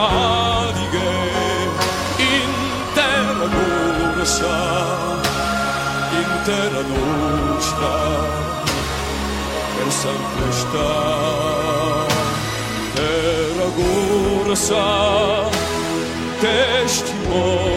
Adige intera corsa, intera nostra, per sempre sta. Intera corsa, testi